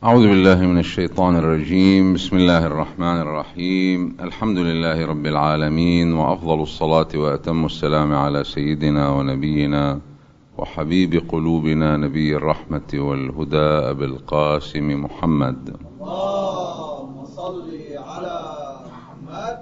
أعوذ بالله من الشيطان الرجيم. بسم الله الرحمن الرحيم. الحمد لله رب العالمين، وأفضل الصلاة وأتم السلام على سيدنا ونبينا وحبيب قلوبنا نبي الرحمة والهدى أبي القاسم محمد. اللهم صل على محمد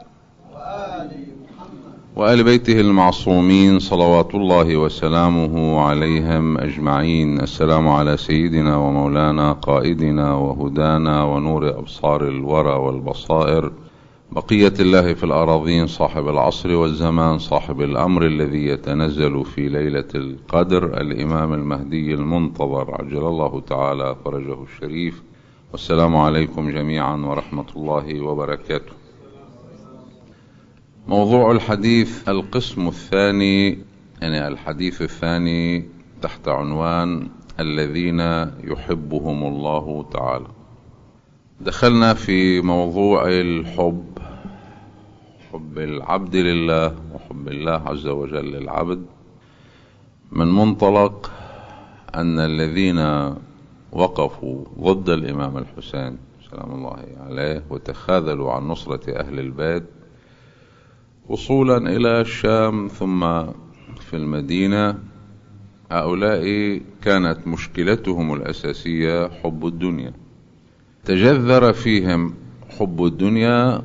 وآل بيته المعصومين صلوات الله وسلامه عليهم أجمعين. السلام على سيدنا ومولانا قائدنا وهدانا ونور أبصار الورى والبصائر، بقية الله في الأراضين، صاحب العصر والزمان، صاحب الأمر الذي يتنزل في ليلة القدر، الإمام المهدي المنتظر عجل الله تعالى فرجه الشريف. والسلام عليكم جميعا ورحمة الله وبركاته. موضوع الحديث القسم الثاني، يعني الحديث الثاني تحت عنوان الذين يحبهم الله تعالى. دخلنا في موضوع الحب، حب العبد لله وحب الله عز وجل للعبد، من منطلق أن الذين وقفوا ضد الإمام الحسين سلام الله عليه وتخاذلوا عن نصرة أهل البيت وصولا إلى الشام ثم في المدينة، هؤلاء كانت مشكلتهم الأساسية حب الدنيا. تجذر فيهم حب الدنيا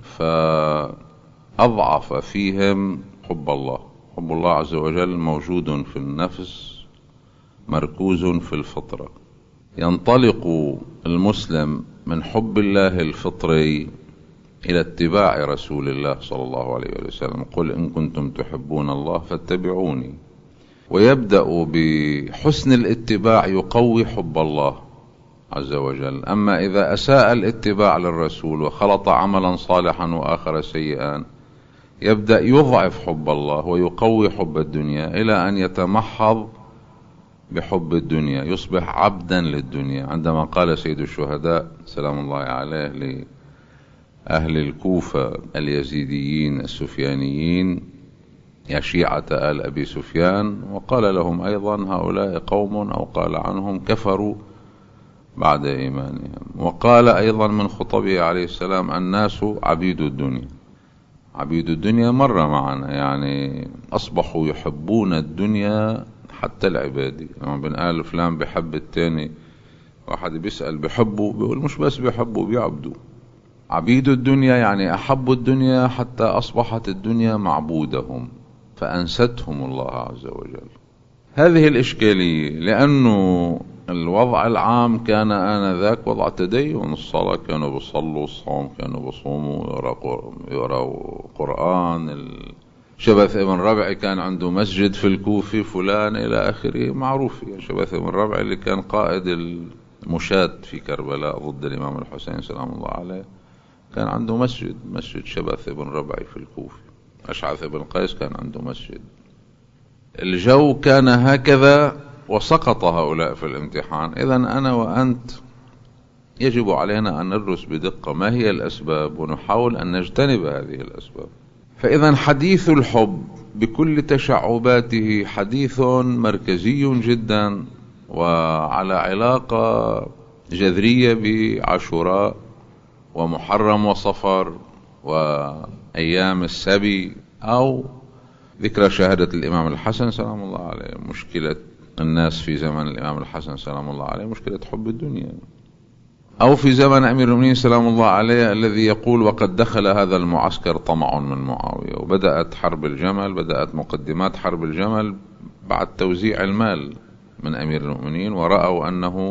فأضعف فيهم حب الله. حب الله عز وجل موجود في النفس، مركوز في الفطرة. ينطلق المسلم من حب الله الفطري إلى اتباع رسول الله صلى الله عليه وسلم. قل إن كنتم تحبون الله فاتبعوني. ويبدأ بحسن الاتباع يقوي حب الله عز وجل. أما إذا أساء الاتباع للرسول وخلط عملا صالحا وآخر سيئا، يبدأ يضعف حب الله ويقوي حب الدنيا إلى أن يتمحض بحب الدنيا، يصبح عبدا للدنيا. عندما قال سيد الشهداء سلام الله عليه لأهل الكوفة اليزيديين السفيانيين يا شيعة آل أبي سفيان، وقال لهم أيضا هؤلاء قوم، أو قال عنهم كفروا بعد إيمانهم. وقال أيضا من خطبه عليه السلام الناس عبيد الدنيا. عبيد الدنيا مر معنا، يعني أصبحوا يحبون الدنيا حتى العبادي. لما بنقال فلان بحب التاني، واحد بيسأل بحبه، بيقول مش بس بيحبه بيعبدوا. عبيد الدنيا يعني أحبوا الدنيا حتى أصبحت الدنيا معبودهم فأنستهم الله عز وجل. هذه الإشكالية، لأنه الوضع العام كان آنذاك وضع تدين. الصلاة كانوا بيصلوا، الصوم كانوا بيصوموا، يقرأوا قرآن. شبث ابن ربعي كان عنده مسجد في الكوفة فلان إلى آخره، معروف. شبث ابن ربعي اللي كان قائد المشاة في كربلاء ضد الإمام الحسين سلام الله عليه، كان عنده مسجد شبث ابن ربعي في الكوفة. أشعث ابن قيس كان عنده مسجد. الجو كان هكذا وسقط هؤلاء في الامتحان. إذن أنا وأنت يجب علينا أن ندرس بدقة ما هي الأسباب ونحاول أن نجتنب هذه الأسباب. فإذن حديث الحب بكل تشعباته حديث مركزي جدا، وعلى علاقة جذرية بعاشوراء ومحرم وصفر وأيام السبي، أو ذكرى شهادة الإمام الحسن سلام الله عليه. مشكلة الناس في زمن الإمام الحسن سلام الله عليه مشكلة حب الدنيا، أو في زمن أمير المؤمنين سلام الله عليه الذي يقول وقد دخل هذا المعسكر طمع من معاوية. وبدأت حرب الجمل، بدأت مقدمات حرب الجمل بعد توزيع المال من أمير المؤمنين، ورأوا أنه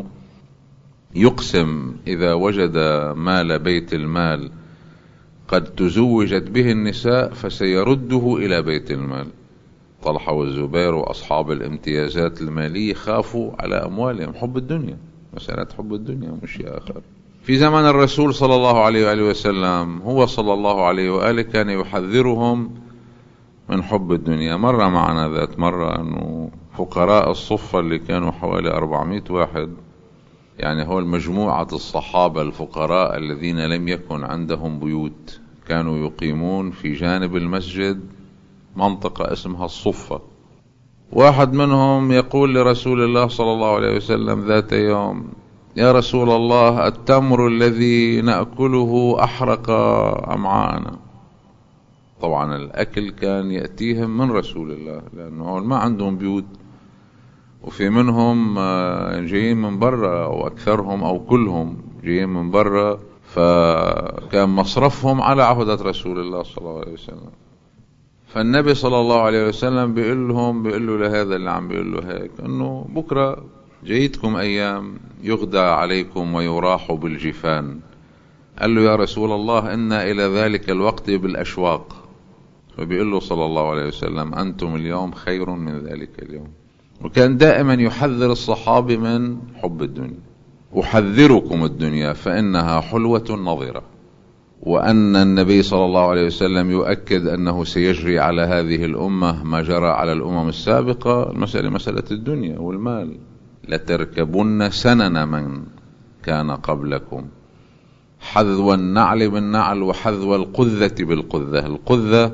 يقسم إذا وجد مال بيت المال قد تزوجت به النساء فسيرده إلى بيت المال. طلحة والزبير وأصحاب الامتيازات المالية خافوا على أموالهم. حب الدنيا، مسألة حب الدنيا مش شيء آخر. في زمن الرسول صلى الله عليه وآله وسلم، هو صلى الله عليه وآله كان يحذرهم من حب الدنيا. مرة معنا ذات مرة أنه فقراء الصفة اللي كانوا حوالي 400 واحد، يعني هو المجموعة الصحابة الفقراء الذين لم يكن عندهم بيوت، كانوا يقيمون في جانب المسجد منطقة اسمها الصفة. واحد منهم يقول لرسول الله صلى الله عليه وسلم ذات يوم يا رسول الله التمر الذي نأكله أحرق أمعاءنا. طبعا الأكل كان يأتيهم من رسول الله، لأنه ما عندهم بيوت، وفي منهم جايين من برا، أو أكثرهم أو كلهم جايين من برا، فكان مصرفهم على عهدة رسول الله صلى الله عليه وسلم. فالنبي صلى الله عليه وسلم بيقول له لهذا اللي عم بيقول له هيك، انه بكرة جايتكم ايام يغدى عليكم ويراح بالجفان. قال له يا رسول الله إنا الى ذلك الوقت بالاشواق. فبيقول له صلى الله عليه وسلم أنتم اليوم خير من ذلك اليوم. وكان دائما يحذر الصحابة من حب الدنيا. أحذركم الدنيا فإنها حلوة نظرة. وأن النبي صلى الله عليه وسلم يؤكد أنه سيجري على هذه الأمة ما جرى على الأمم السابقة. المسألة مسألة الدنيا والمال. لتركبن سنن من كان قبلكم حذو النعل بالنعل وحذو القذة بالقذة. القذة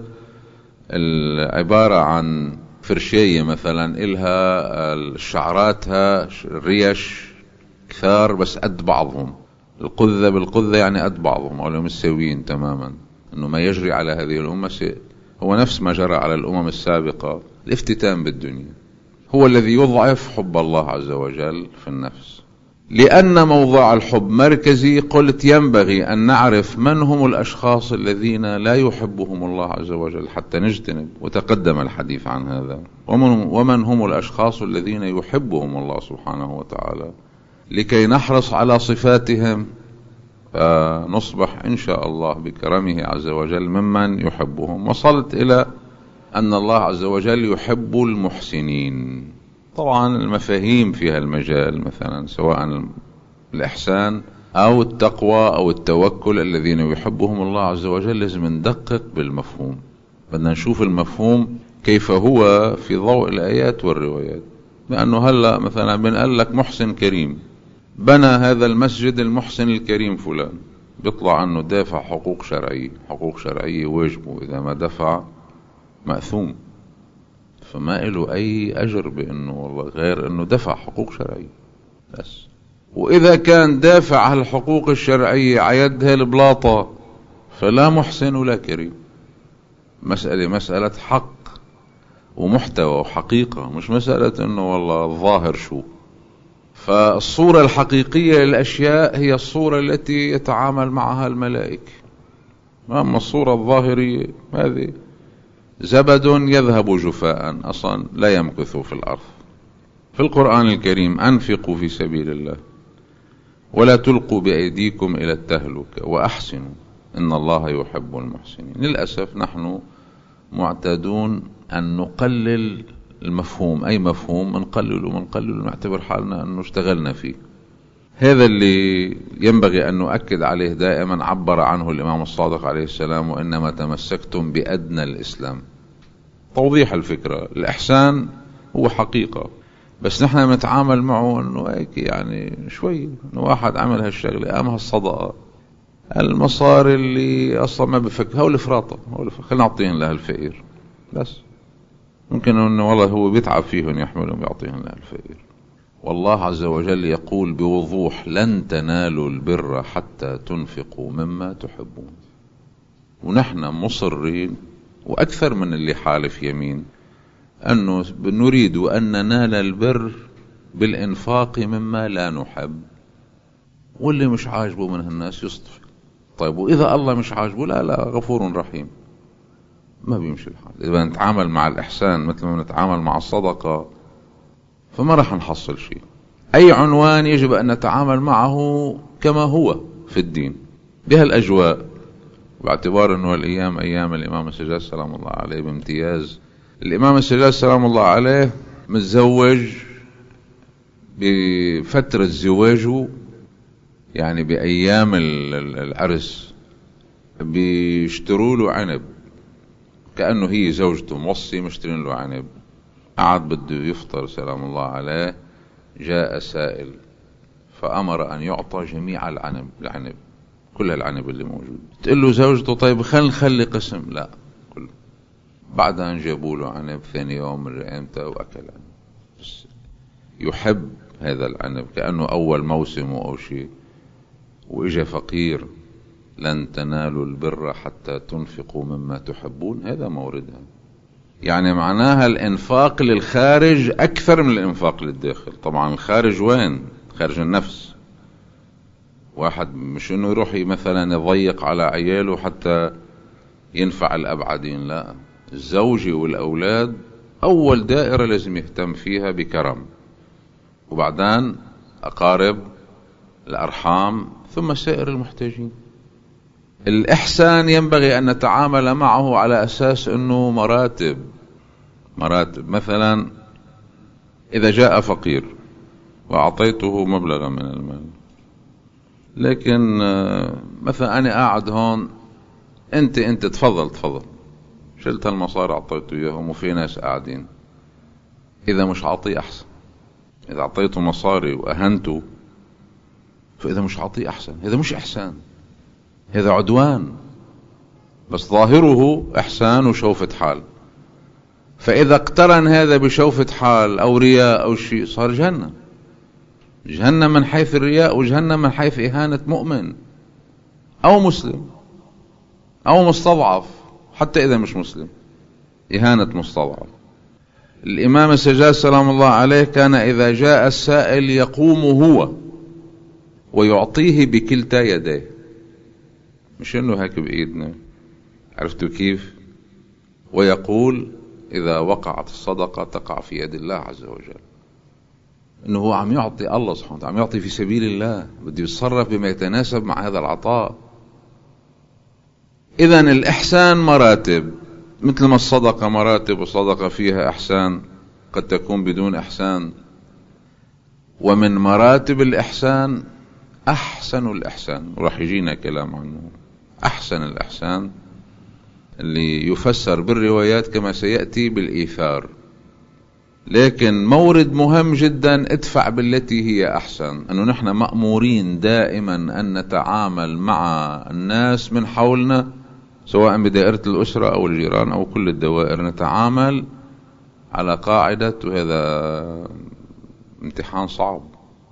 عبارة عن فرشية مثلا إلها شعراتها ريش كثار بس قد بعضهم. القذة بالقذة يعني قد بعضهم، أو متساويين تماما. أنه ما يجري على هذه الأمة هو نفس ما جرى على الأمم السابقة. الافتتان بالدنيا هو الذي يضعف حب الله عز وجل في النفس. لأن موضوع الحب مركزي، قلت ينبغي أن نعرف من هم الأشخاص الذين لا يحبهم الله عز وجل حتى نجتنب، وتقدم الحديث عن هذا. ومن هم الأشخاص الذين يحبهم الله سبحانه وتعالى، لكي نحرص على صفاتهم، فنصبح إن شاء الله بكرمه عز وجل ممن يحبهم. وصلت إلى أن الله عز وجل يحب المحسنين. طبعا المفاهيم في هالمجال مثلا سواء الإحسان أو التقوى أو التوكل الذين يحبهم الله عز وجل، لازم ندقق بالمفهوم. بدنا نشوف المفهوم كيف هو في ضوء الآيات والروايات. لأنه هلأ مثلا بنقول لك محسن كريم، بنى هذا المسجد المحسن الكريم فلان، بيطلع أنه دافع حقوق شرعية. حقوق شرعية واجبه، إذا ما دفع مأثوم، فما له أي أجر بأنه والله غير أنه دفع حقوق شرعية بس. وإذا كان دافع هالحقوق الشرعية عيد هالبلاطة فلا محسن ولا كريم. مسألة حق ومحتوى وحقيقة، مش مسألة أنه والله الظاهر شو. فالصورة الحقيقية للأشياء هي الصورة التي يتعامل معها الملائكة. أما الصورة الظاهرية هذه زبد يذهب جفاء، أصلا لا يمكث في الأرض. في القرآن الكريم أنفقوا في سبيل الله ولا تلقوا بأيديكم إلى التهلكة وأحسنوا إن الله يحب المحسنين. للأسف نحن معتادون أن نقلل المفهوم، أي مفهوم منقلل ونعتبر حالنا أنه اشتغلنا فيه. هذا اللي ينبغي أن نؤكد عليه دائما. عبر عنه الإمام الصادق عليه السلام وإنما تمسكتم بأدنى الإسلام. توضيح الفكرة. الإحسان هو حقيقة، بس نحن نتعامل معه أنه هيك يعني شوي، أنه واحد عمل هالشغلة قام هالصدقة، المصاري اللي أصلا ما بفكر هول فراطة، خلينا نعطيهن لها الفقير بس. ممكن أنه والله هو بيتعب فيهن يحملهم بيعطيهن لها الفقير. والله عز وجل يقول بوضوح لن تنالوا البر حتى تنفقوا مما تحبون. ونحن مصرين وأكثر من اللي حالف يمين أنه نريد أن ننال البر بالإنفاق مما لا نحب. واللي مش عاجبه من الناس يصطفي. طيب وإذا الله مش عاجبه لا غفور رحيم، ما بيمشي الحال. إذا نتعامل مع الإحسان مثل ما نتعامل مع الصدقة فما رح نحصل شيء. أي عنوان يجب أن نتعامل معه كما هو في الدين بهالأجواء، باعتبار أنه الأيام أيام الإمام السجاد سلام الله عليه بامتياز. الإمام السجاد سلام الله عليه متزوج بفترة زواجه، يعني بأيام العرس بيشتروا له عنب، كأنه هي زوجته موصي مشترين له عنب. قعد بده يفطر سلام الله عليه، جاء سائل فأمر أن يعطى جميع العنب كل العنب اللي موجود. تقول له زوجته طيب خلي قسم، لا كله. بعدها جابوا له عنب ثاني يوم من رئيمته وأكل عنب. يحب هذا العنب كأنه أول موسم أو شيء، وإجا فقير لن تنالوا البر حتى تنفقوا مما تحبون، هذا موردها. يعني معناها الإنفاق للخارج أكثر من الإنفاق للداخل. طبعا الخارج وين؟ خارج النفس. واحد مش إنه يروح مثلا يضيق على عياله حتى ينفع الأبعدين، لا، الزوجة والأولاد أول دائرة لازم يهتم فيها بكرم، وبعدين أقارب الأرحام، ثم سائر المحتاجين. الإحسان ينبغي أن نتعامل معه على أساس أنه مراتب. مثلا إذا جاء فقير وأعطيته مبلغا من المال، لكن مثلا أنا قاعد هون، أنت تفضل شلت المصاري أعطيته إياهم وفي ناس قاعدين، إذا مش عطيه أحسن. إذا أعطيته مصاري وأهنته، فإذا مش عطيه أحسن، هذا مش إحسان، هذا عدوان، بس ظاهره إحسان وشوفة حال. فإذا اقترن هذا بشوفة حال أو رياء أو شيء، صار جهنم من حيث الرياء، وجهنم من حيث إهانة مؤمن أو مسلم أو مستضعف، حتى إذا مش مسلم، إهانة مستضعف. الإمام السجاد سلام الله عليه كان إذا جاء السائل يقوم هو ويعطيه بكلتا يديه، مش إنه هيك بإيدنا، عرفتوا كيف؟ ويقول إذا وقعت الصدقة تقع في يد الله عز وجل، إنه هو عم يعطي الله سبحانه وتعالى، عم يعطي في سبيل الله، بده يتصرف بما يتناسب مع هذا العطاء. إذن الإحسان مراتب، مثل ما الصدقة مراتب، والصدقة فيها إحسان قد تكون بدون إحسان. ومن مراتب الإحسان أحسن الإحسان، وراح يجينا كلام عنه. أحسن الإحسان اللي يفسر بالروايات كما سيأتي بالإيثار، لكن مورد مهم جدا، ادفع بالتي هي أحسن. أنه نحن مأمورين دائما أن نتعامل مع الناس من حولنا، سواء بدائرة الأسرة أو الجيران أو كل الدوائر، نتعامل على قاعدة، وهذا امتحان صعب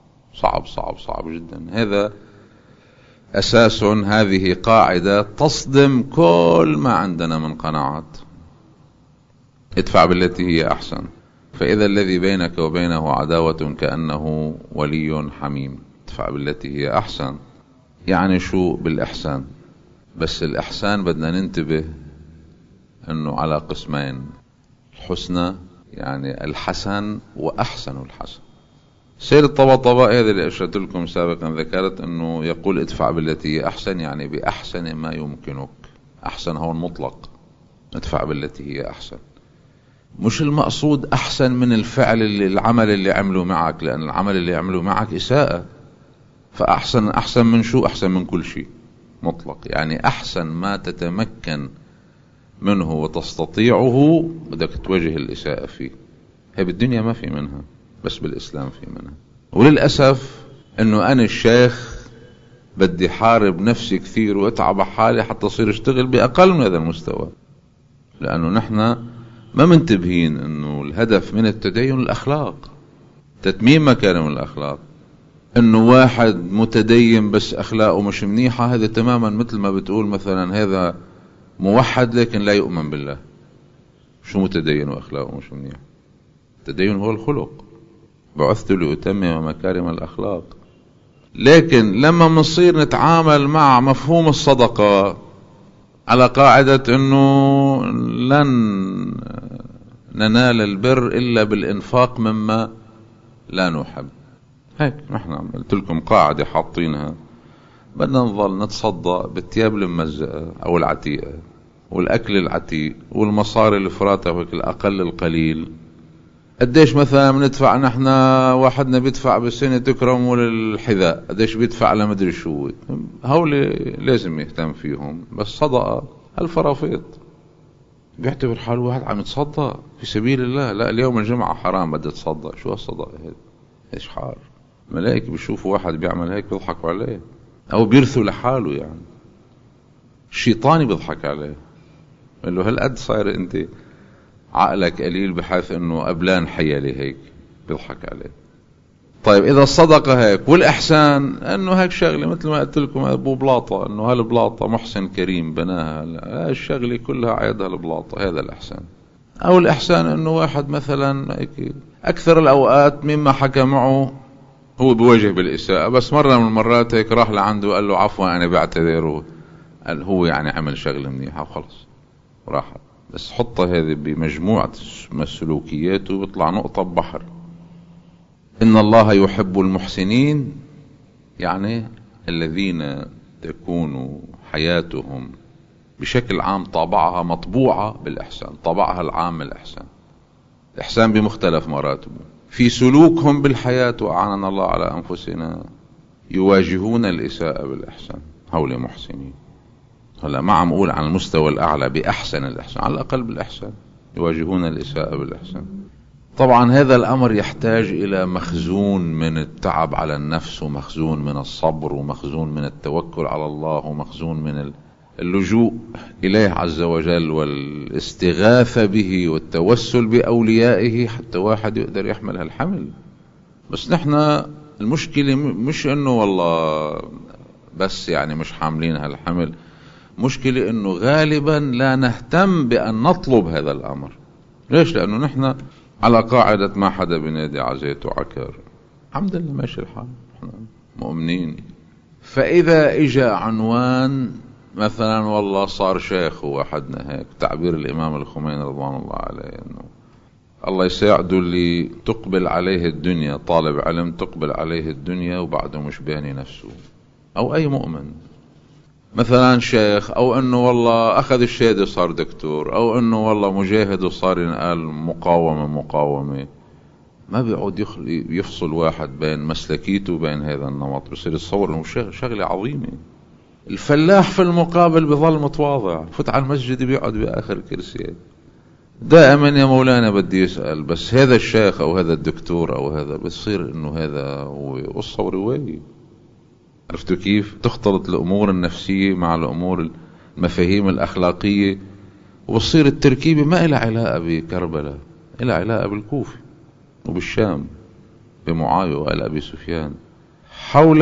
جدا. هذا أساس، هذه قاعدة تصدم كل ما عندنا من قناعات. ادفع بالتي هي أحسن، فإذا الذي بينك وبينه عداوة كأنه ولي حميم. ادفع بالتي هي أحسن يعني شو؟ بالإحسان. بس الإحسان بدنا ننتبه أنه على قسمين، الحسنى يعني الحسن وأحسن الحسن. سيد الطباطبائي هذا اللي أشرت لكم سابقا ذكرت أنه يقول ادفع بالتي هي أحسن، يعني بأحسن ما يمكنك. أحسن هو المطلق، ادفع بالتي هي أحسن. مش المقصود أحسن من الفعل العمل اللي عمله معك، لأن العمل اللي عمله معك إساءة، فأحسن من شو؟ أحسن من كل شيء مطلق، يعني أحسن ما تتمكن منه وتستطيعه بدك تواجه الإساءة فيه. هي بالدنيا ما في منها، بس بالإسلام في منها. وللأسف أنه أنا الشيخ بدي حارب نفسي كثير واتعب حالي حتى أصير اشتغل بأقل من هذا المستوى، لأنه نحن ما منتبهين أنه الهدف من التدين الأخلاق، تتميم مكارم الأخلاق. أنه واحد متدين بس أخلاقه مش منيحة، هذا تماما مثل ما بتقول مثلا هذا موحد لكن لا يؤمن بالله. شو متدين وأخلاقه مش منيحة؟ التدين هو الخلق، بعثت لأتمم مكارم الأخلاق. لكن لما بنصير نتعامل مع مفهوم الصدقة على قاعدة أنه لن ننال البر إلا بالإنفاق مما لا نحب، هيك نحن قلت لكم قاعدة حاطينها، بدنا نظل نتصدق بالثياب الممزقة أو العتيقة والأكل العتيق والمصاري الفراتة وهيك الأقل القليل. قديش مثلا بندفع نحن؟ واحدنا بيدفع بالسنة تكرم للحذاء، قديش بيدفع لمدري شو، هولي لازم يهتم فيهم. بس صدقة الفرافيط بيعتبر حاله واحد عم يتصدق في سبيل الله. لا، اليوم الجمعة حرام بدي تصدق. شو الصدقة هذه؟ ايش حار؟ ملائكة بيشوفوا واحد بيعمل هيك بيضحكوا عليه، او بيرثوا لحاله، يعني الشيطاني بيضحك عليه، قال له هل قد صاير انت عقلك قليل بحيث انه قبلان حيالي هيك؟ بيضحك عليه. طيب إذا الصدقة هيك والإحسان أنه هيك شغلة مثل ما قلت لكم أبو بلاطة، أنه هالبلاطة محسن كريم بناها، الشغلة كلها عيدها البلاطة، هذا الإحسان. أو الإحسان أنه واحد مثلا أكثر الأوقات مما حكى معه هو بوجه بالإساءة، بس مرة من المرات هيك راح لعنده وقال له عفوا أنا بعتذر، قال هو يعني عمل شغلة منيحة وخلص راحت. بس حطها هذه بمجموعة السلوكيات وبيطلع نقطة ببحر. إن الله يحب المحسنين، يعني الذين تكون حياتهم بشكل عام طابعها مطبوعة بالإحسان، طابعها العام الإحسان. الإحسان بمختلف مراتبه في سلوكهم بالحياة، وأعاننا الله على أنفسنا، يواجهون الإساءة بالإحسان، هؤلاء محسنين. هلا ما عم أقول عن المستوى الأعلى بأحسن الإحسان، على الأقل بالإحسان يواجهون الإساءة بالإحسان. طبعا هذا الأمر يحتاج إلى مخزون من التعب على النفس، ومخزون من الصبر، ومخزون من التوكل على الله، ومخزون من اللجوء إليه عز وجل والاستغاثة به والتوسل بأوليائه حتى واحد يقدر يحمل هالحمل. بس نحن المشكلة مش إنه والله بس يعني مش حاملين هالحمل، مشكلة إنه غالبا لا نهتم بأن نطلب هذا الأمر. ليش؟ لأنه نحن على قاعدة ما حدا بنادي عزيت وعكار، الحمد لله ماشي الحال، نحن مؤمنين. فإذا إجا عنوان مثلا والله صار شيخ وحدنا، هيك تعبير الإمام الخميني رضوان الله عليه، إنه الله يساعده اللي تقبل عليه الدنيا، طالب علم تقبل عليه الدنيا وبعده مش باني نفسه، أو أي مؤمن مثلا شيخ، أو أنه والله أخذ الشهادة صار دكتور، أو أنه والله مجاهد وصار ينقال مقاومة. ما بيعود يفصل واحد بين مسلكيته وبين هذا النمط، بصير يتصور أنه شغلة عظيمة. الفلاح في المقابل بظل متواضع، فوت على المسجد بيقعد بآخر كرسي دائما يا مولانا بدي يسأل. بس هذا الشيخ أو هذا الدكتور أو هذا بصير أنه هذا هو قصة ورواية. عرفتوا كيف تختلط الأمور النفسية مع الأمور المفاهيم الأخلاقية، وبصير التركيبة ما إلها علاقة بكربلاء، إلها علاقة بالكوفة وبالشام بمعاوية وآل أبي سفيان. حول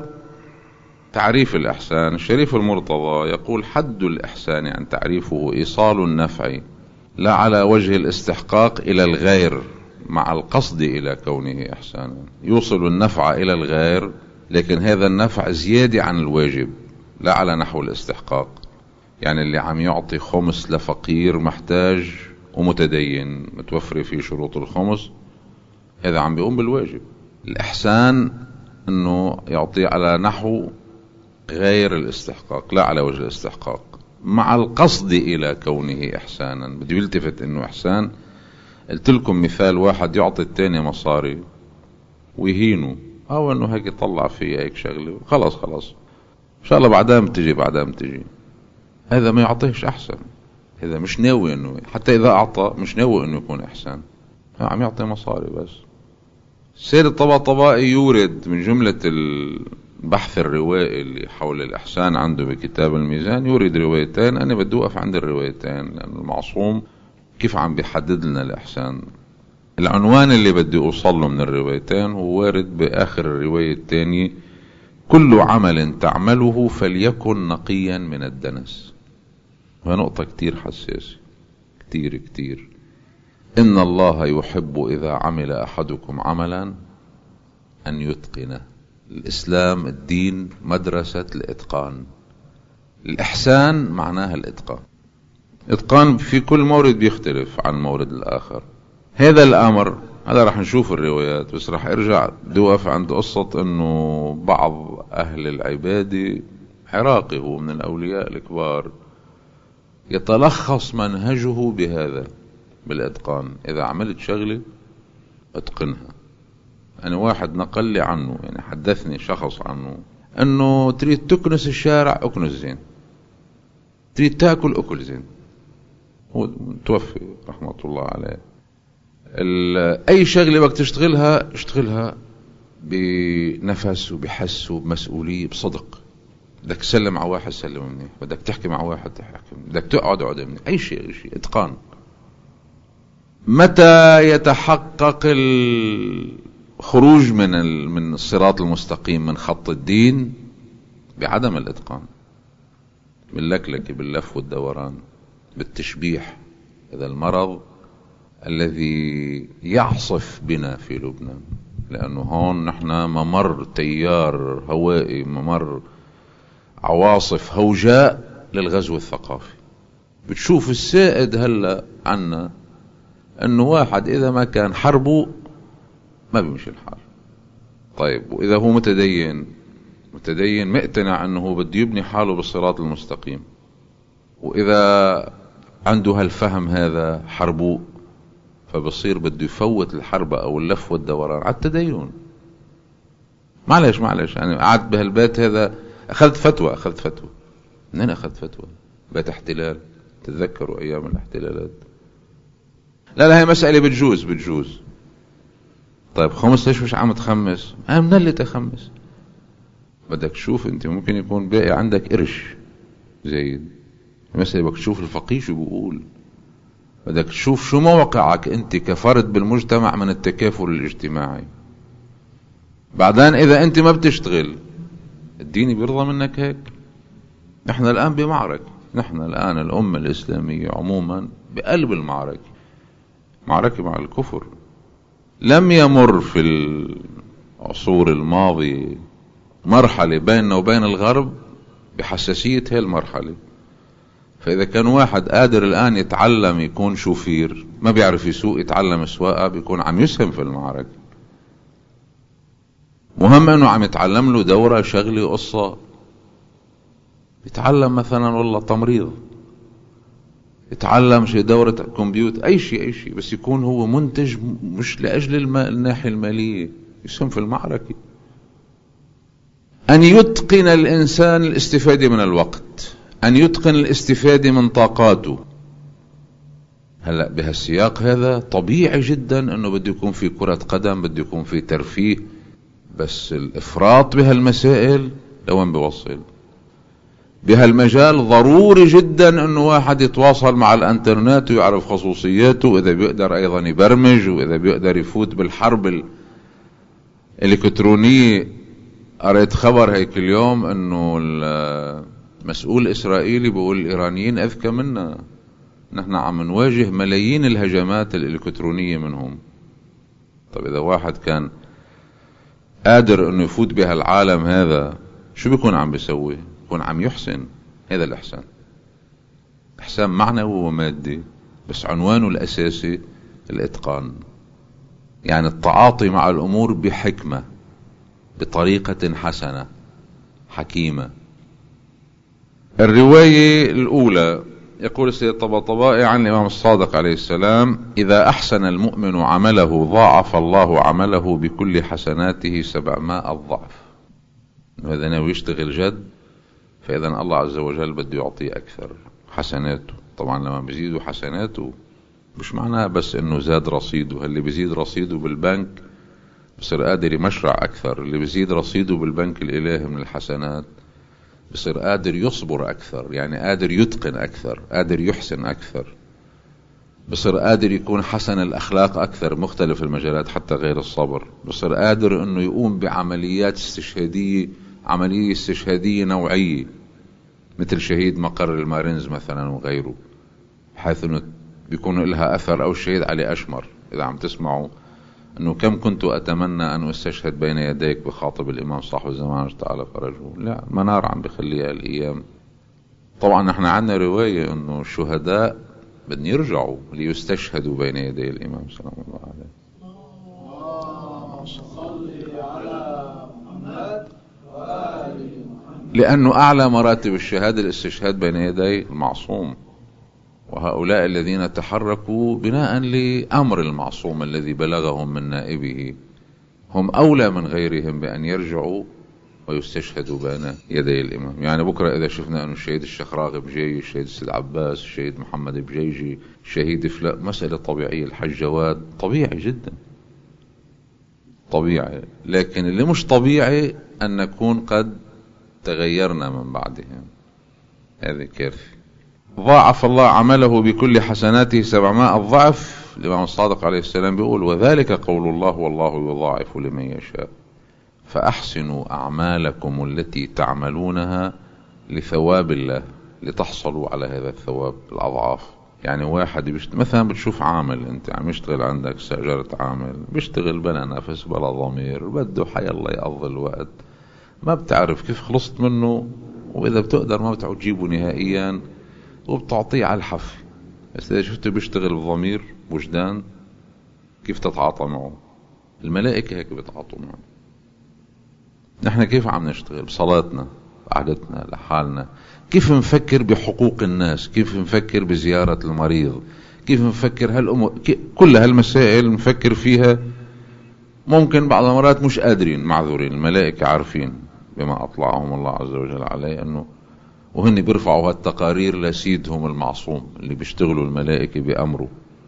تعريف الإحسان، الشريف المرتضى يقول حد الإحسان يعني تعريفه إيصال النفع لا على وجه الاستحقاق إلى الغير مع القصد إلى كونه إحسانا. يوصل النفع إلى الغير لكن هذا النفع زيادة عن الواجب، لا على نحو الاستحقاق. يعني اللي عم يعطي خمس لفقير محتاج ومتدين متوفر فيه شروط الخمس، هذا عم بيقوم بالواجب. الإحسان أنه يعطي على نحو غير الاستحقاق لا على وجه الاستحقاق مع القصد إلى كونه إحسانا. بدي يلتفت أنه إحسان. قلت لكم مثال، واحد يعطي التاني مصاري ويهينه، أو أنه هيك يطلع فيه هيك شغله خلاص إن شاء الله بعدها بتجي، هذا ما يعطيهش أحسن. هذا مش ناوي أنه، حتى إذا أعطى مش ناوي أنه يكون إحسان، عم يعطي مصاري بس. سيد الطباطبائي يورد من جملة البحث الروائي اللي حول الإحسان عنده بكتاب الميزان، يورد روايتين. أنا بدي أوقف عند الروايتين لأن المعصوم كيف عم بيحدد لنا الإحسان. العنوان اللي بدي أوصل له من الروايتين هو وارد بآخر الرواية الثانية: كل عمل تعمله فليكن نقيا من الدنس. ونقطة كتير حساسة، كتير. إن الله يحب إذا عمل أحدكم عملا أن يتقنه. الإسلام الدين مدرسة الإتقان. الإحسان معناها الإتقان. إتقان في كل مورد بيختلف عن مورد الآخر. هذا الأمر هذا رح نشوف الروايات، بس رح ارجع دوقف عند قصة انه بعض اهل العبادة، عراقي هو من الاولياء الكبار، يتلخص منهجه بهذا بالاتقان. اذا عملت شغلة اتقنها. انا واحد نقل لي عنه، يعني حدثني شخص عنه، انه تريد تكنس الشارع اكنس زين، تريد تاكل اكل زين. هو توفي رحمة الله عليه. اي شغله بدك تشتغلها اشتغلها بنفس وبحس وبمسؤوليه بصدق. بدك تسلم على واحد سلم منيح، بدك تحكي مع واحد تحكي، بدك تقعد منيح، اي شيء اتقان. متى يتحقق خروج من الصراط المستقيم، من خط الدين، بعدم الإتقان، باللكلكة، باللف والدوران، بالتشبيح. هذا المرض الذي يعصف بنا في لبنان، لأنه هون نحن ممر تيار هوائي، ممر عواصف هوجاء للغزو الثقافي. بتشوف السائد هلأ عنا أنه واحد إذا ما كان حربه ما بيمشي الحال. طيب وإذا هو متدين مقتنع أنه بده يبني حاله بالصراط المستقيم، وإذا عنده هالفهم هذا حربه، فبصير بده يفوت الحرب أو اللف والدوران على التدين. معلش يعني قعدت بهالبيت هذا، أخذت فتوى. منين أخذت فتوى؟ بيت احتلال، تتذكروا أيام الاحتلالات. لا هي مسألة بتجوز. طيب خمس ليش عم تخمس؟ أنا من اللي تخمس؟ بدك تشوف أنت ممكن يكون باقي عندك قرش زايد. المسألة بدك تشوف الفقيه شو بيقول، بدك تشوف شو موقعك أنت كفرد بالمجتمع من التكافل الاجتماعي. بعدين إذا أنت ما بتشتغل، الدين بيرضى منك هيك؟ نحن الآن بمعركة، نحن الآن الأمة الإسلامية عموما بقلب المعركة، معركة مع الكفر. لم يمر في العصور الماضية مرحلة بيننا وبين الغرب بحساسية هاي المرحلة. فإذا كان واحد قادر الآن يتعلم يكون شوفير، ما بيعرف يسوق، يتعلم سواقة، بيكون عم يسهم في المعركة. مهم أنه عم يتعلم له دورة، شغلة، قصة. يتعلم مثلا والله تمريض، يتعلم شيء، دورة كمبيوتر، أي شيء، بس يكون هو منتج، مش لأجل الناحية المالية، يسهم في المعركة. أن يتقن الإنسان الاستفادة من الوقت، أن يتقن الاستفادة من طاقاته. هلأ بهالسياق هذا طبيعي جدا أنه بده يكون في كرة قدم، بده يكون في ترفيه، بس الإفراط بهالمسائل لوين بيوصل؟ بهالمجال ضروري جدا أنه واحد يتواصل مع الانترنت ويعرف خصوصياته، وإذا بيقدر أيضا يبرمج، وإذا بيقدر يفوت بالحرب الإلكترونية. قرأت خبر هيك اليوم أنه المسؤول الإسرائيلي بيقول الإيرانيين أذكى منا، نحن عم نواجه ملايين الهجمات الإلكترونية منهم. طب إذا واحد كان قادر أنه يفوت بهالعالم هذا، شو بيكون عم بيسوي؟ بيكون عم يحسن. هذا الإحسان، إحسان معنوي ومادي، بس عنوانه الأساسي الإتقان، يعني التعاطي مع الأمور بحكمة، بطريقة حسنة حكيمة. الرواية الأولى يقول السيد الطباطبائي عن الإمام الصادق عليه السلام: إذا أحسن المؤمن عمله ضاعف الله عمله بكل حسناته 700 ضعف. هذا ناوي يشتغل جد، فإذا الله عز وجل بده يعطيه أكثر حسناته. طبعا لما بيزيدوا حسناته مش معناها بس إنه زاد رصيده، اللي بيزيد رصيده بالبنك بصير قادر يمشرع أكثر، اللي بيزيد رصيده بالبنك الإلهي من الحسنات بصير قادر يصبر أكثر، يعني قادر يتقن أكثر، قادر يحسن أكثر، بصير قادر يكون حسن الأخلاق أكثر، مختلف المجالات حتى غير الصبر، بصير قادر أنه يقوم بعمليات استشهادية، عملية استشهادية نوعية، مثل شهيد مقر المارينز مثلا وغيره، حيث أنه بيكون لها أثر. أو الشهيد علي أشمر، إذا عم تسمعوا أنه كم كنت أتمنى أن أستشهد بين يديك بخاطب الإمام صاحب الزمان تعالى فرجه. لا، منار عم بخليها الأيام. طبعا نحن عندنا رواية أنه الشهداء بدن يرجعوا ليستشهدوا بين يدي الإمام سلام الله عليه. لأنه أعلى مراتب الشهادة الاستشهاد بين يدي المعصوم، وهؤلاء الذين تحركوا بناء لأمر المعصوم الذي بلغهم من نائبه هم أولى من غيرهم بأن يرجعوا ويستشهدوا بين يدي الإمام. يعني بكرة إذا شفنا أن الشهيد الشخراغ بجي، الشهيد السيد عباس، الشهيد محمد بجيجي، الشهيد فلان، مسألة طبيعية. الحج جواد طبيعي جدا، طبيعي. لكن اللي مش طبيعي أن نكون قد تغيرنا من بعدهم، هذه كارثة. ضاعف الله عمله بكل حسناته 700 ضعف. يضاعف. الإمام الصادق عليه السلام بيقول: وذلك قول الله والله يضاعف لمن يشاء. فأحسنوا أعمالكم التي تعملونها لثواب الله، لتحصلوا على هذا الثواب الأضعاف. يعني واحد مثلا بتشوف عامل، انت عم يشتغل عندك سجارة عامل، بيشتغل بلا نفس بلا ضمير، بده حي الله يقضي الوقت، ما بتعرف كيف خلصت منه، وإذا بتقدر ما بتعود تجيبه نهائيا وبتعطيه على الحف. بس إذا شفته بيشتغل بضمير وجدان، كيف تتعاطى معه؟ الملائكة هيك بيتعاطوا معه. نحن كيف عم نشتغل بصلاتنا، بعدتنا لحالنا؟ كيف نفكر بحقوق الناس؟ كيف نفكر بزيارة المريض؟ كيف نفكر هالأمور؟ كل هالمسائل نفكر فيها. ممكن بعض المرات مش قادرين، معذورين. الملائكة عارفين بما أطلعهم الله عز وجل عليه، أنه وهن بيرفعوا هالتقارير لسيدهم المعصوم اللي بيشتغلوا الملائكة بأمره.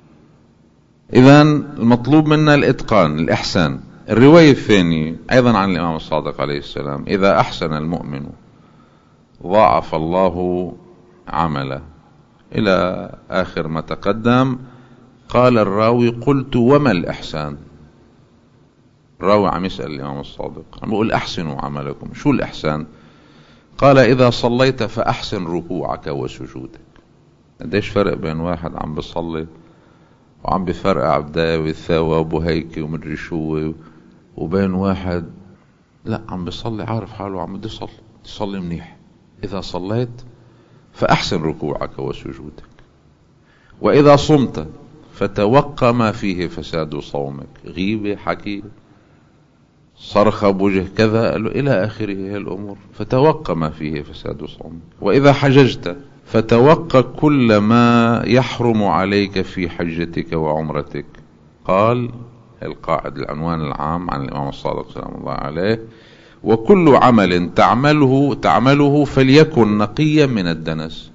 إذن المطلوب منا الإتقان، الإحسان. الرواية الثانية أيضا عن الإمام الصادق عليه السلام: إذا أحسن المؤمن ضاعف الله عمله، إلى آخر ما تقدم. قال الراوي: قلت وما الإحسان؟ الراوي عم يسأل الإمام الصادق، عم يقول: أحسنوا عملكم، شو الإحسان؟ قال: إذا صليت فأحسن ركوعك وسجودك. قديش فرق بين واحد عم بيصلي وعم بفرقع بداوي الثواب وهيك ومدري شو، وبين واحد لا عم بيصلي عارف حاله عم بده يصلي منيح. إذا صليت فأحسن ركوعك وسجودك، وإذا صمت فتوقى ما فيه فساد صومك، غيبة، حكي، صرخة بوجه كذا، قال له إلى آخره هالأمور، فتوقى ما فيه فساد صومك. وإذا حججت فتوقى كل ما يحرم عليك في حجتك وعمرتك. قال القاعد، العنوان العام عن الإمام الصادق سلام الله عليه: وكل عمل تعمله فليكن نقيا من الدنس.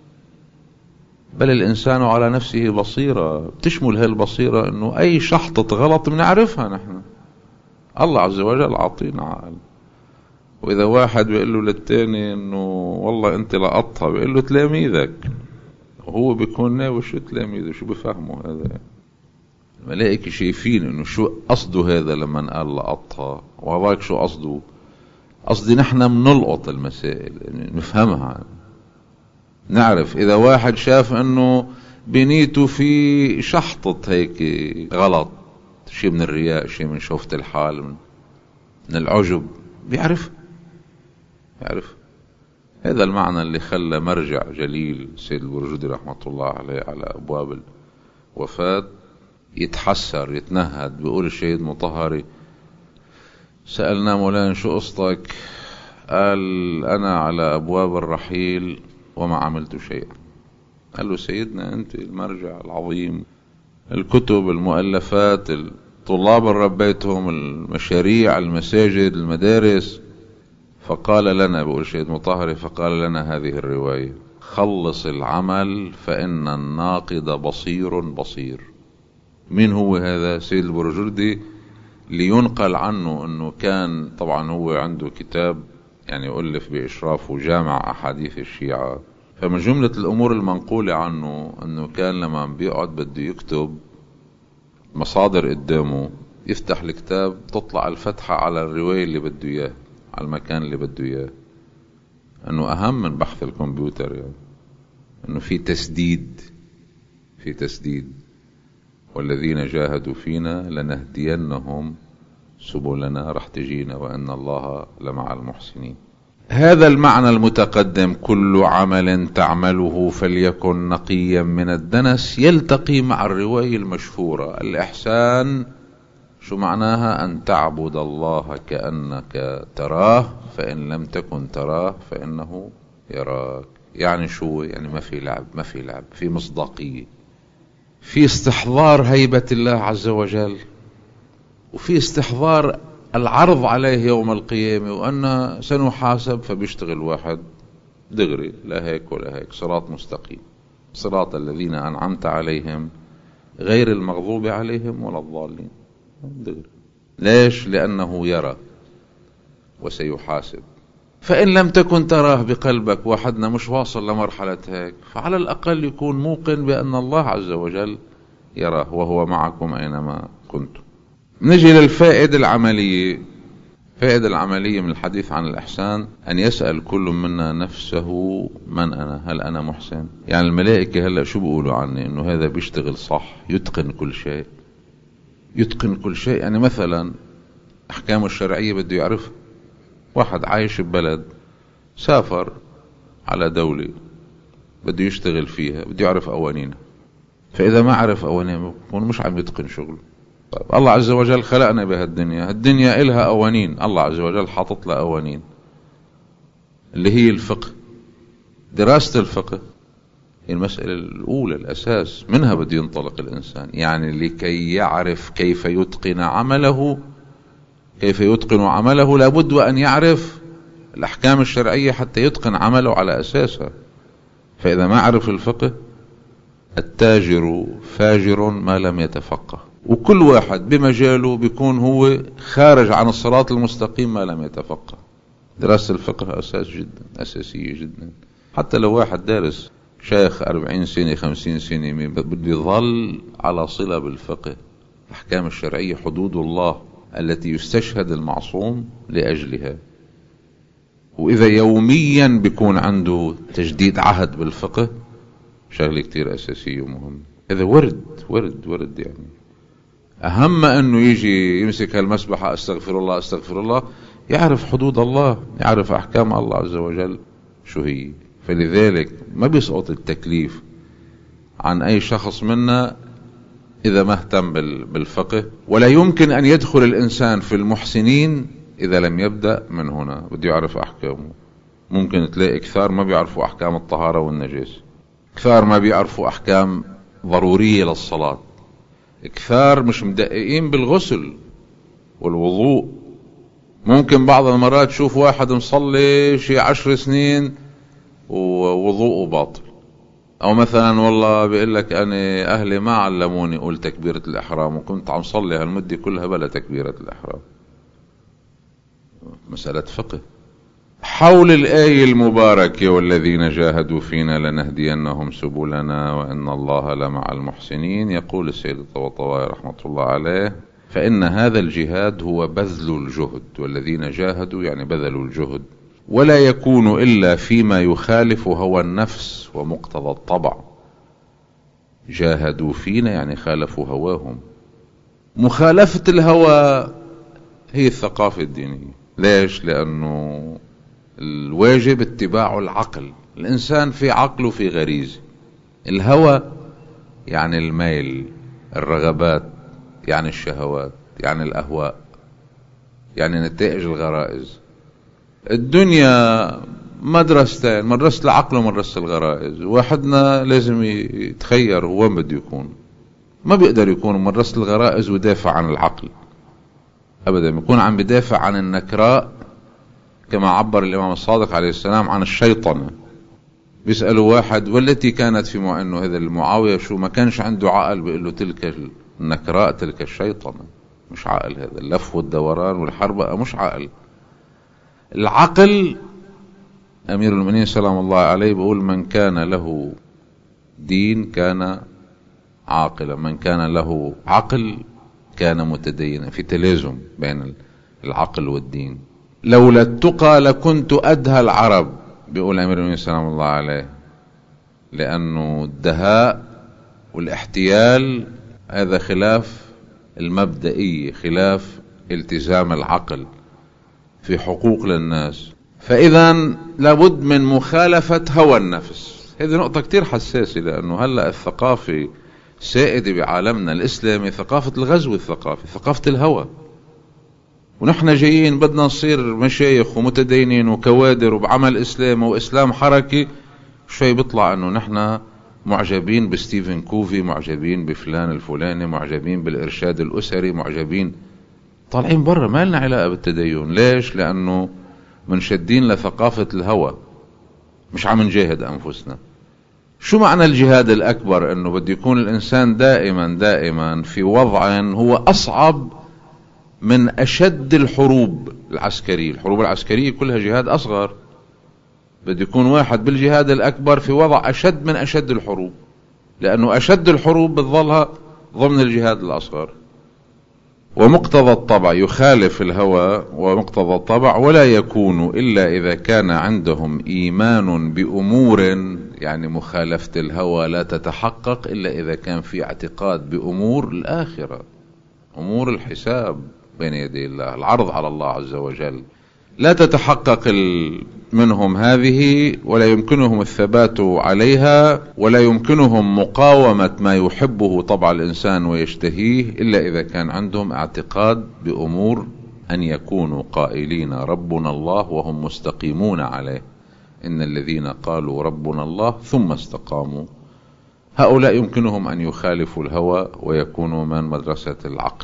بل الإنسان على نفسه بصيرة، بتشمل هالبصيرة أنه أي شحطة غلط بنعرفها نحن. الله عز وجل عطينا عقل. وإذا واحد بيقول له للتاني أنه والله أنت لقطها، بيقول له تلاميذك، وهو بيكون ناوي شو تلاميذه، شو بفهموا هذا؟ الملائكة شايفين أنه شو قصده هذا لما قال لقطها، وهذاك شو قصده. قصدي نحن منلقط المسائل، نفهمها، نعرف. إذا واحد شاف أنه بنيته في شحطة هيك غلط، شيء من الرياء، شيء من شوفة الحال، من العجب، بيعرف. هذا المعنى اللي خلى مرجع جليل سيد البرجودي رحمة الله عليه على أبواب الوفاة يتحسر يتنهد. بيقول الشهيد مطهري: سألنا مولانا شو قصتك؟ قال: أنا على أبواب الرحيل وما عملت شيئا. قال له: سيدنا أنت المرجع العظيم، الكتب، المؤلفات، الطلاب اللي ربيتهم، المشاريع، المساجد، المدارس. فقال لنا، بقول الشهيد مطهري، فقال لنا هذه الرواية: خلص العمل فإن الناقد بصير. مين هو هذا؟ سيد البرجردي، لينقل عنه أنه كان طبعا هو عنده كتاب يعني يؤلف بإشرافه جامع أحاديث الشيعة. فمن جملة الأمور المنقولة عنه أنه كان لما بيقعد بده يكتب مصادر قدامه، يفتح الكتاب تطلع الفتحة على الرواية اللي بده إياه، على المكان اللي بده إياه. أنه أهم من بحث الكمبيوتر، يعني أنه في تسديد. والذين جاهدوا فينا لنهدينهم سبلنا، رح تجينا، وأن الله لمع المحسنين. هذا المعنى المتقدم: كل عمل تعمله فليكن نقيا من الدنس، يلتقي مع الرواية المشهورة: الإحسان شو معناها؟ أن تعبد الله كأنك تراه، فإن لم تكن تراه فإنه يراك. يعني شو؟ يعني ما في لعب، في مصداقية، في استحضار هيبة الله عز وجل، وفي استحضار العرض عليه يوم القيامة، وأن سنحاسب. فبيشتغل واحد دغري، لا هيك ولا هيك، صراط مستقيم، صراط الذين أنعمت عليهم غير المغضوب عليهم ولا الضالين، دغري. ليش؟ لأنه يرى وسيحاسب. فإن لم تكن تراه بقلبك، واحدنا مش واصل لمرحلة هيك، فعلى الأقل يكون موقن بأن الله عز وجل يراه وهو معكم أينما كنتم. نجي للفائدة العملية. الفائدة العملية من الحديث عن الإحسان أن يسأل كل منا نفسه: من أنا؟ هل أنا محسن؟ يعني الملائكة هلأ شو بيقولوا عني؟ إنه هذا بيشتغل صح، يتقن كل شيء. يتقن كل شيء يعني مثلا أحكام الشرعية بده يعرف. واحد عايش ببلد، سافر على دولة بده يشتغل فيها، بده يعرف قوانينها. فإذا ما عرف قوانينها بكون مش عم يتقن شغله. طيب الله عز وجل خلقنا بهالدنيا، الدنيا إلها قوانين، الله عز وجل حاطط لها قوانين اللي هي الفقه. دراسة الفقه هي المسألة الأولى، الأساس، منها بده ينطلق الإنسان. يعني لكي يعرف كيف يتقن عمله، كيف يتقن عمله لابد أن يعرف الأحكام الشرعية حتى يتقن عمله على أساسها. فإذا ما عرف الفقه التاجر فاجر ما لم يتفقه، وكل واحد بمجاله بيكون هو خارج عن الصراط المستقيم ما لم يتفقه. دراسة الفقه أساس جدا، أساسية جدا. حتى لو واحد دارس شيخ 40 سنة 50 سنة بده يظل على صلة بالفقه. الأحكام الشرعية حدود الله التي يستشهد المعصوم لأجلها. وإذا يوميا بيكون عنده تجديد عهد بالفقه، شغلة كتير أساسية ومهمة. إذا ورد يعني أهم أنه يجي يمسك هالمسبحة أستغفر الله أستغفر الله، يعرف حدود الله، يعرف أحكام الله عز وجل شو هي. فلذلك ما بيسقط التكليف عن أي شخص منا إذا ما اهتم بالفقه. ولا يمكن أن يدخل الإنسان في المحسنين إذا لم يبدأ من هنا. بده يعرف أحكامه. ممكن تلاقي كثار ما بيعرفوا أحكام الطهارة والنجاسة، كثار ما بيعرفوا أحكام ضرورية للصلاة، كثار مش مدققين بالغسل والوضوء. ممكن بعض المرات تشوف واحد مصلي شي 10 سنين ووضوءه باطل. او مثلا والله بيقول لك انا اهلي ما علموني اقول تكبيرة الاحرام، وكنت عم صلي هالمدة كلها بلا تكبيرة الاحرام. مسألة فقه. حول الآية المباركة: والذين جاهدوا فينا لنهدينهم سبلنا وإن الله لمع المحسنين، يقول السيد الطباطبائي رحمة الله عليه: فإن هذا الجهاد هو بذل الجهد. والذين جاهدوا يعني بذلوا الجهد، ولا يكون إلا فيما يخالف هوى النفس ومقتضى الطبع. جاهدوا فينا يعني خالفوا هواهم. مخالفة الهوى هي الثقافة الدينية. ليش؟ لأنه الواجب اتباع العقل. الإنسان في عقله في غريزة. الهوى يعني الميل، الرغبات، يعني الشهوات، يعني الأهواء، يعني نتائج الغرائز. الدنيا مدرستين، مدرسة العقل ومدرسة الغرائز. واحدنا لازم يتخير هو وين بده يكون. ما بيقدر يكون مدرسة الغرائز ويدافع عن العقل أبدا. يكون عم بدافع عن النكراء، كما عبر الإمام الصادق عليه السلام عن الشيطنة. بيسألوا واحد: والتي كانت في إنه هذا المعاوية شو ما كانش عنده عقل؟ بيقول له: تلك النكراء، تلك الشيطنة. مش عقل هذا، اللف والدوران والحربة مش عقل. العقل، أمير المؤمنين سلام الله عليه بيقول: من كان له دين كان عاقلا، من كان له عقل كان متدينا. في تلازم بين العقل والدين. لولا التقى لكنت أدهى العرب، بيقول أمير المؤمنين سلام الله عليه. لأنه الدهاء والاحتيال هذا خلاف المبدئية، خلاف التزام العقل في حقوق للناس. فإذا لابد من مخالفة هوى النفس. هذه نقطة كتير حساسة، لأنه هلأ الثقافة سائدة بعالمنا الإسلامي، ثقافة الغزو الثقافي، ثقافة الهوى. ونحن جايين بدنا نصير مشايخ ومتدينين وكوادر وبعمل إسلام وإسلام حركي، شوي بيطلع أنه نحن معجبين بستيفن كوفي، معجبين بفلان الفلاني، معجبين بالإرشاد الأسري، معجبين. طالعين برا، ما لنا علاقة بالتدين. ليش؟ لأنه منشدين لثقافة الهوى، مش عم نجاهد أنفسنا. شو معنى الجهاد الأكبر؟ أنه بده يكون الإنسان دائما في وضع هو أصعب من أشد الحروب العسكرية. الحروب العسكرية كلها جهاد أصغر. بده يكون واحد بالجهاد الأكبر في وضع أشد من أشد الحروب، لأنه أشد الحروب بتظلها ضمن الجهاد الأصغر. ومقتضى الطبع يخالف الهوى ومقتضى الطبع، ولا يكون إلا إذا كان عندهم إيمان بأمور، يعني مخالفة الهوى لا تتحقق إلا إذا كان في اعتقاد بأمور الآخرة، أمور الحساب بين يدي الله، العرض على الله عز وجل. لا تتحقق منهم هذه، ولا يمكنهم الثبات عليها، ولا يمكنهم مقاومة ما يحبه طبع الإنسان ويشتهيه إلا إذا كان عندهم اعتقاد بأمور أن يكونوا قائلين ربنا الله وهم مستقيمون عليه. إن الذين قالوا ربنا الله ثم استقاموا، هؤلاء يمكنهم أن يخالفوا الهوى ويكونوا من مدرسة العقل.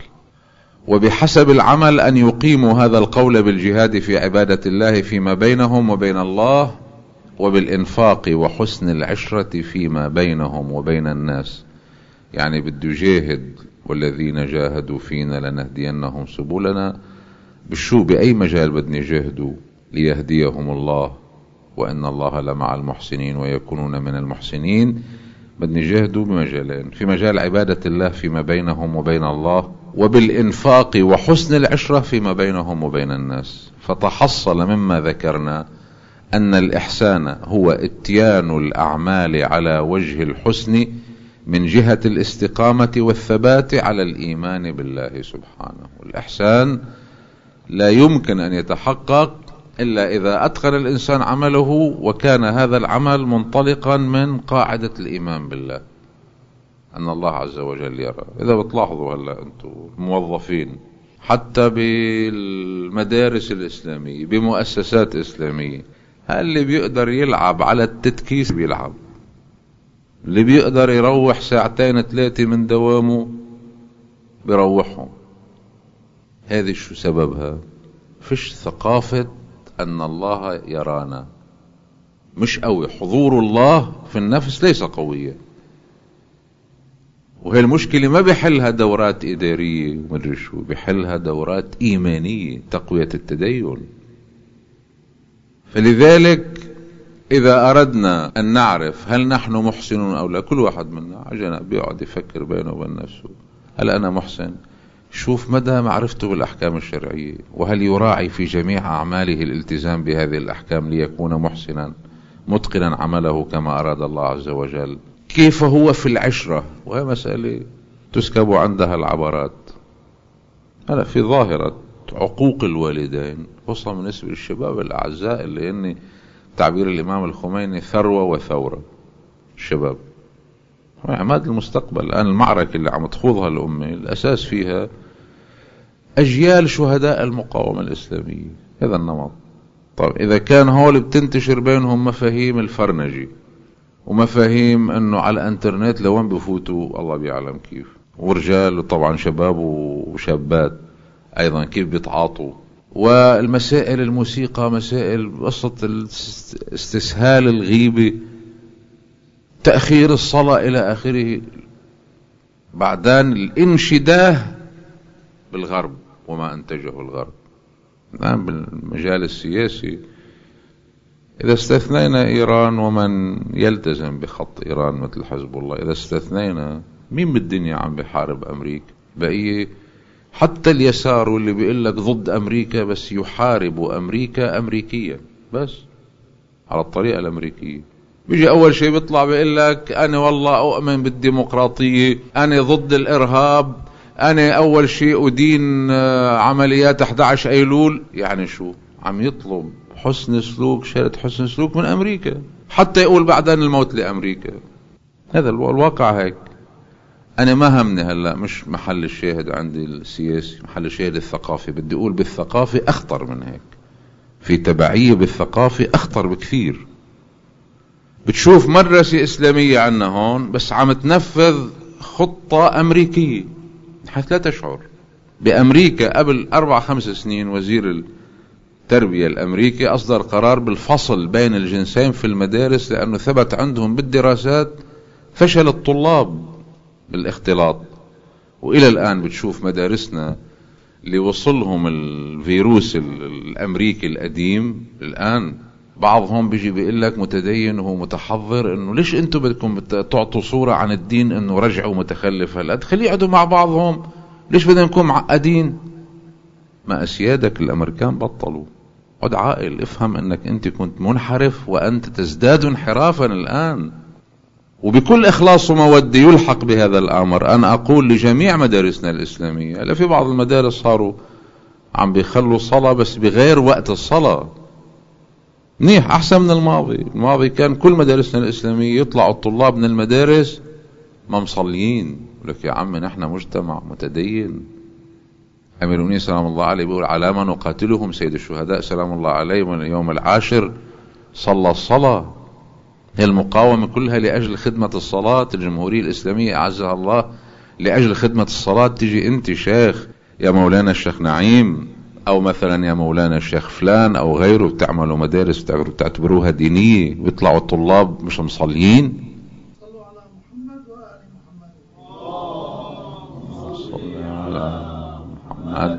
وبحسب العمل أن يقيموا هذا القول بالجهاد في عبادة الله فيما بينهم وبين الله، وبالإنفاق وحسن العشرة فيما بينهم وبين الناس. يعني بده يجاهد، والذين جاهدوا فينا لنهدينهم سبلنا. بالشو بأي مجال بدنا يجاهدوا ليهديهم الله، وإن الله لمع المحسنين ويكونون من المحسنين. بدنا يجاهدوا بمجالين: في مجال عبادة الله فيما بينهم وبين الله، وبالإنفاق وحسن العشرة فيما بينهم وبين الناس. فتحصل مما ذكرنا أن الإحسان هو اتيان الأعمال على وجه الحسن من جهة الاستقامة والثبات على الإيمان بالله سبحانه. والإحسان لا يمكن أن يتحقق إلا إذا أتقن الإنسان عمله، وكان هذا العمل منطلقا من قاعدة الإيمان بالله، أن الله عز وجل يرى. إذا بتلاحظوا هلا أنتم موظفين حتى بالمدارس الإسلامية، بمؤسسات إسلامية، اللي بيقدر يلعب على التدكيس بيلعب، اللي بيقدر يروح 2-3 من دوامه بيروحهم. هذه شو سببها؟ فيش ثقافة أن الله يرانا، مش قوي. حضور الله في النفس ليس قوية، وهي المشكلة ما بيحلها دورات إدارية ومدري شو، بيحلها دورات إيمانية، تقوية التدين. فلذلك إذا أردنا أن نعرف هل نحن محسنون أو لا، كل واحد منا عجنا بيقعد يفكر بينه وبين نفسه: هل أنا محسن؟ شوف مدى معرفته بالأحكام الشرعية، وهل يراعي في جميع أعماله الالتزام بهذه الأحكام ليكون محسنا متقنا عمله كما أراد الله عز وجل. كيف هو في العشرة، وهي مسألة تسكب عندها العبرات. هلا في ظاهرة عقوق الوالدين، خصوصا بالنسبة للشباب الأعزاء، اللي إني تعبير الإمام الخميني ثروة وثورة. الشباب عماد المستقبل. الآن المعركة اللي عم تخوضها الأمة الأساس فيها أجيال شهداء المقاومة الإسلامية، هذا النمط. طيب إذا كان هول بتنتشر بينهم مفاهيم الفرنجي ومفاهيم أنه على الانترنت لوين بفوتوا الله بيعلم كيف، ورجال وطبعا شباب وشابات أيضا كيف بيتعاطوا، والمسائل الموسيقى، مسائل قصة استسهال الغيبة، تأخير الصلاة إلى آخره. بعدين الانشداه بالغرب وما أنتجه الغرب. الآن بالمجال السياسي إذا استثنينا إيران ومن يلتزم بخط إيران مثل حزب الله، إذا استثنينا مين بالدنيا عم بحارب أمريكا؟ بقية حتى اليسار واللي بيقول لك ضد أمريكا بس يحارب أمريكا أمريكيا، بس على الطريقة الأمريكية. بيجي أول شيء بيطلع بيقول لك أنا والله أؤمن بالديمقراطية، أنا ضد الإرهاب، أنا أول شيء أدين عمليات 11 أيلول. يعني شو عم يطلب؟ حسن سلوك، شرط حسن سلوك من أمريكا، حتى يقول بعدين الموت لأمريكا. هذا الواقع هيك. أنا ما همني هلأ، مش محل الشاهد عندي السياسي، محل الشاهد الثقافي. بدي أقول بالثقافة أخطر من هيك، في تبعية بالثقافة أخطر بكثير. بتشوف مدرسة إسلامية عنا هون بس عم تنفذ خطة أمريكية، حيث لا تشعر. بأمريكا قبل 4-5 سنين وزير التربية الأمريكي أصدر قرار بالفصل بين الجنسين في المدارس، لأنه ثبت عندهم بالدراسات فشل الطلاب بالاختلاط. وإلى الآن بتشوف مدارسنا اللي وصلهم الفيروس الأمريكي القديم الآن بعضهم بيجي بيقول لك متدين وهو متحضر انه ليش انتم بدكم تعطوا صورة عن الدين انه رجع ومتخلف هالقد، خليه يقعدوا مع بعضهم، ليش بدنا نكون معقدين؟ ما اسيادك الامريكان بطلوا. عد عاقل، افهم انك انت كنت منحرف وانت تزداد انحرافا الان، وبكل اخلاص ومودة يلحق بهذا الامر. انا اقول لجميع مدارسنا الاسلامية، لا في بعض المدارس صاروا عم بيخلوا الصلاة بس بغير وقت الصلاة، منيح احسن من الماضي. الماضي كان كل مدارسنا الاسلامية يطلعوا الطلاب من المدارس ما مصليين. لك يا عمي نحن مجتمع متدين. امير المؤمنين سلام الله عليه بيقول على ما نقاتلهم سيد الشهداء سلام الله عليه من اليوم العاشر صلى الصلاة. هي المقاومة كلها لأجل خدمة الصلاة. الجمهورية الإسلامية أعزها الله لأجل خدمة الصلاة. تيجي أنت شيخ يا مولانا الشيخ نعيم أو مثلا يا مولانا الشيخ فلان أو غيره بتعملوا مدارس تعتبروها دينية ويطلعوا الطلاب مش مصليين. صلوا على محمد وآل محمد. صلوا على محمد.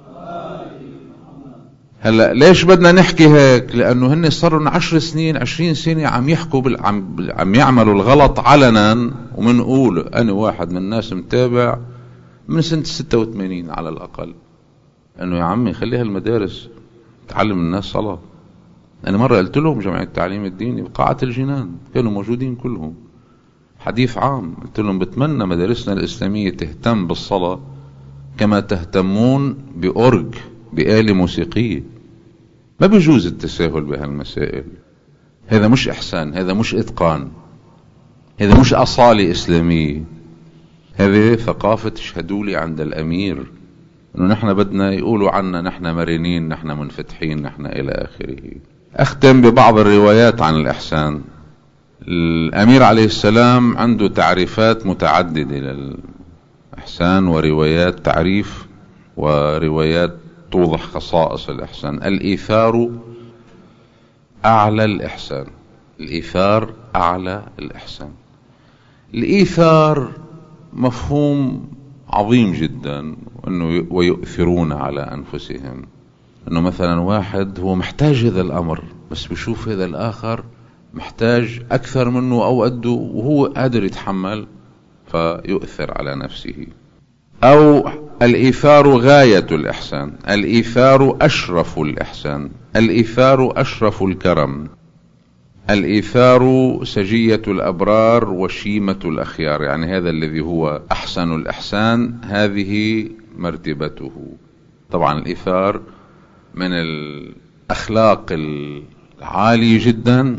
هلا ليش بدنا نحكي هيك؟ لانه هن صاروا 10 سنين 20 سنة عم يحكوا عم يعملوا الغلط علنا، ومنقول انا واحد من الناس متابع من سنة 86 على الاقل انه يا عمي خليها المدارس تعلم الناس صلاة. انا مرة قلت لهم جمعية التعليم الديني بقاعة الجنان كانوا موجودين كلهم، حديث عام، قلت لهم بتمنى مدارسنا الاسلامية تهتم بالصلاة كما تهتمون بأورج بآلة موسيقية. ما بيجوز التساهل بهالمسائل. هذا مش إحسان، هذا مش إتقان، هذا مش أصالة إسلامية، هذه ثقافة تشهدوا عند الأمير إنه نحن بدنا يقولوا عنا نحن مرنين، نحن منفتحين، نحن إلى آخره. أختم ببعض الروايات عن الإحسان. الأمير عليه السلام عنده تعريفات متعددة للإحسان وروايات تعريف وروايات توضح خصائص الإحسان. الإيثار أعلى الإحسان. الإيثار أعلى الإحسان. الإيثار مفهوم عظيم جدا، إنه ويؤثرون على أنفسهم. إنه مثلا واحد هو محتاج هذا الأمر بس بيشوف هذا الآخر محتاج أكثر منه أو قده وهو قادر يتحمل فيؤثر على نفسه. أو الإيثار غاية الإحسان. الإيثار أشرف الإحسان. الإيثار أشرف الكرم. الإيثار سجية الأبرار وشيمة الأخيار، يعني هذا الذي هو أحسن الإحسان، هذه مرتبته. طبعا الإيثار من الأخلاق العالية جدا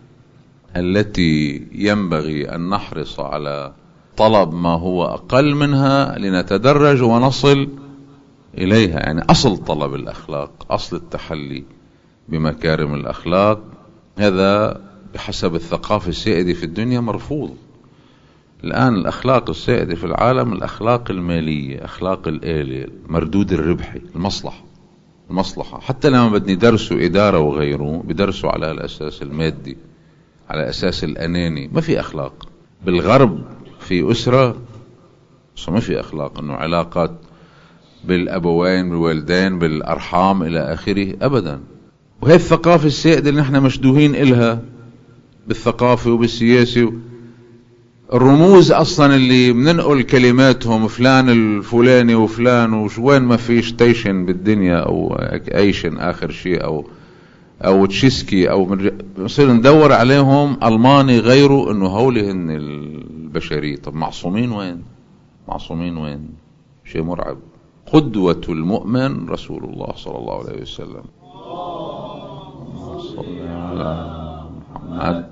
التي ينبغي أن نحرص على طلب ما هو أقل منها لنتدرج ونصل إليها. يعني أصل طلب الأخلاق، أصل التحلي بمكارم الأخلاق، هذا بحسب الثقافة السائدة في الدنيا مرفوض. الآن الأخلاق السائدة في العالم الأخلاق المالية، أخلاق الآلة، مردود الربحي، المصلحة. حتى لما بدني درسوا إدارة وغيره بدرسوا على الأساس المادي، على أساس الأناني. ما في أخلاق. بالغرب في أسرة ما في أخلاق، أنه علاقات بالأبوين بالوالدين بالأرحام إلى آخره أبدا. وهي الثقافة السائدة اللي نحن مشدوهين إلها بالثقافة وبالسياسة. الرموز أصلا اللي بننقل كلماتهم فلان الفلاني وفلان وين ما فيش تيشن بالدنيا أو أيشن آخر شيء أو تشيسكي أو نصير ندور عليهم ألماني غيره، إنه هولهن البشرية. طب معصومين وين؟ معصومين وين؟ شيء مرعب. قدوة المؤمن رسول الله صلى الله عليه وسلم. صلى على محمد.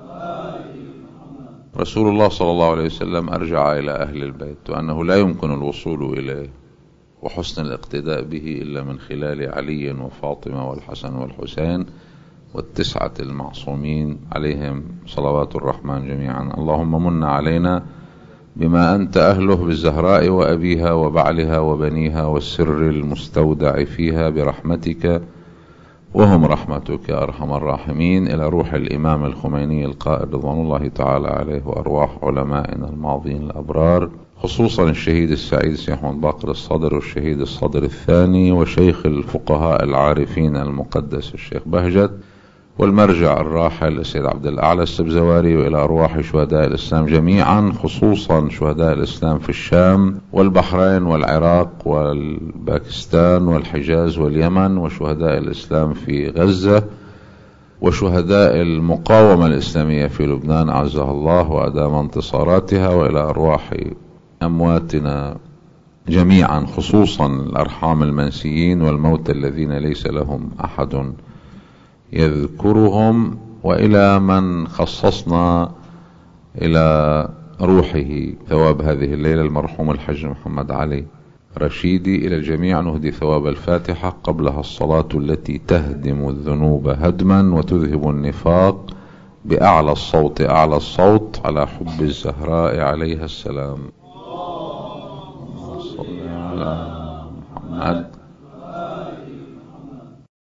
رسول الله صلى الله عليه وسلم أرجع إلى أهل البيت وأنه لا يمكن الوصول إليه وحسن الاقتداء به إلا من خلال علي وفاطمة والحسن والحسين والتسعة المعصومين عليهم صلوات الرحمن جميعا. اللهم من علينا بما أنت أهله بالزهراء وأبيها وبعلها وبنيها والسر المستودع فيها برحمتك وهم رحمتك يا أرحم الراحمين. إلى روح الإمام الخميني القائد رضوان الله تعالى عليه وأرواح علمائنا الماضين الأبرار، خصوصا الشهيد السعيد الشيخ محمد باقر الصدر والشهيد الصدر الثاني وشيخ الفقهاء العارفين المقدس الشيخ بهجت، والمرجع الراحل السيد عبد الأعلى السبزواري، وإلى أرواح شهداء الإسلام جميعا، خصوصا شهداء الإسلام في الشام والبحرين والعراق والباكستان والحجاز واليمن، وشهداء الإسلام في غزة، وشهداء المقاومة الإسلامية في لبنان أعزها الله وأدام انتصاراتها، وإلى أرواح أمواتنا جميعا، خصوصا الأرحام المنسيين والموتى الذين ليس لهم أحد يذكرهم، وإلى من خصصنا إلى روحه ثواب هذه الليلة المرحوم الحج محمد علي رشيدي. إلى الجميع نهدي ثواب الفاتحة قبلها الصلاة التي تهدم الذنوب هدما وتذهب النفاق بأعلى الصوت أعلى الصوت على حب الزهراء عليها السلام. صل على محمد.